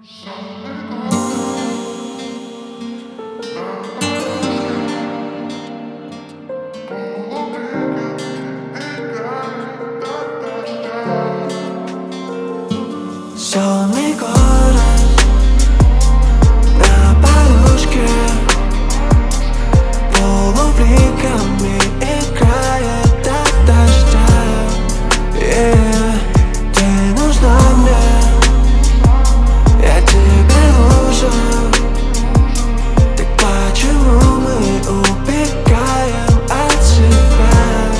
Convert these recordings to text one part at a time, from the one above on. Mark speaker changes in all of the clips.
Speaker 1: Сонный город на подушке полубликами играет от дождя. Ты нужна мне, я тебе нужен. Так почему мы убегаем от себя?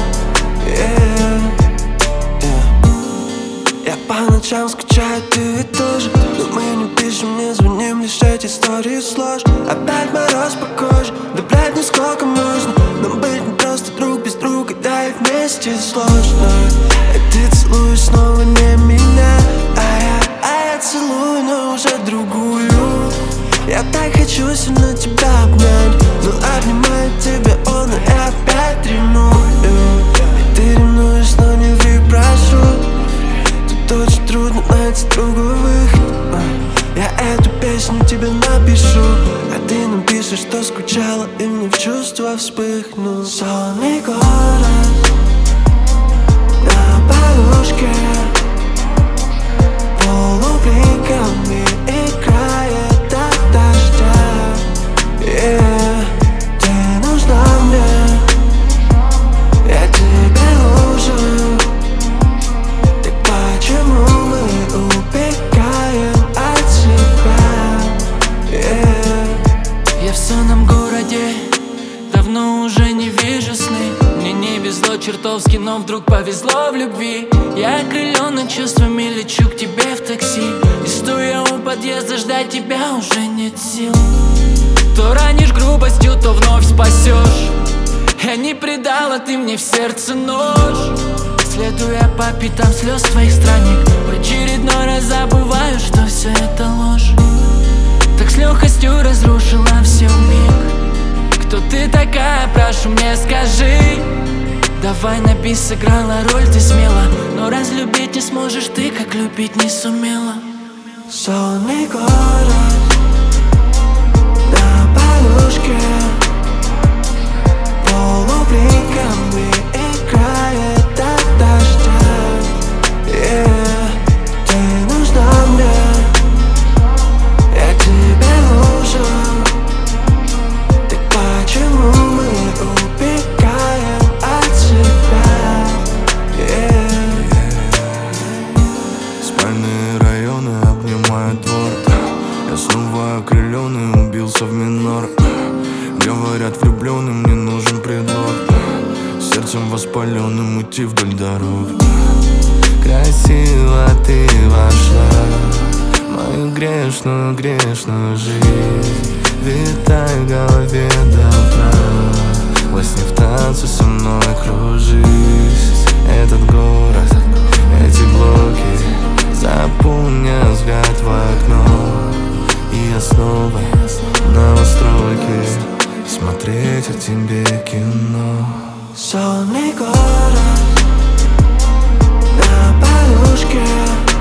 Speaker 1: Я по ночам скучаю, ты ведь тоже. Но мы не пишем, не звоним, лишь эти истории сложно. Опять мороз по коже, да блядь, ну сколько можно. Нам быть не просто друг без друга, да и вместе сложно. И ты целуешь снова не меня, а я целую, но уже другую. Я так хочу сильно тебя обнять, но обнимаю тебя, он и опять ревную. И ты ревнуешь, но не ври, прошу. Тут очень трудно найти другой выход. Я эту песню тебе напишу, а ты напишешь, что скучала, и мне в чувства вспыхнул. Сонный город на подушке полубликами играет от дождя. Ты нужна мне, я тебе нужен. Так почему мы убегаем от себя?
Speaker 2: Я в сонном городе, давно уже не вижу сны. Мне не везло чертовски, но вдруг повезло в любви. Я окрылённый чувствами лечу к тебе в такси. И стоя у подъезда ждать тебя уже нет сил. То ранишь грубостью, то вновь спасешь. Я не предала, ты мне в сердце нож. Следуя по пятам слез твоих странник, в очередной раз забываю, что все это ложь. Так с легкостью разрушила все вмиг. Кто ты такая, прошу, мне скажи. Давай на бис сыграла роль ты смело, но разлюбить не сможешь ты, как любить не сумела.
Speaker 1: Сонный город на подушке полубликами играет от дождя. Ты нужна мне, я тебе нужен. Так почему мы убегаем от себя?
Speaker 3: Спальные районы обнимают двор. Я снова окрыленный, убился в минор. Говорят, влюбленным не нужен предлог. Сердцем воспаленным идти вдоль дорог. Красиво ты вошла в мою грешную, грешную жизнь. Витай в голове до утра, во сне в танце со мной кружись. Этот город, эти блоки заполнят взгляд в окно. И я снова на настройке смотреть о тебе кино.
Speaker 1: Сонный город на подушке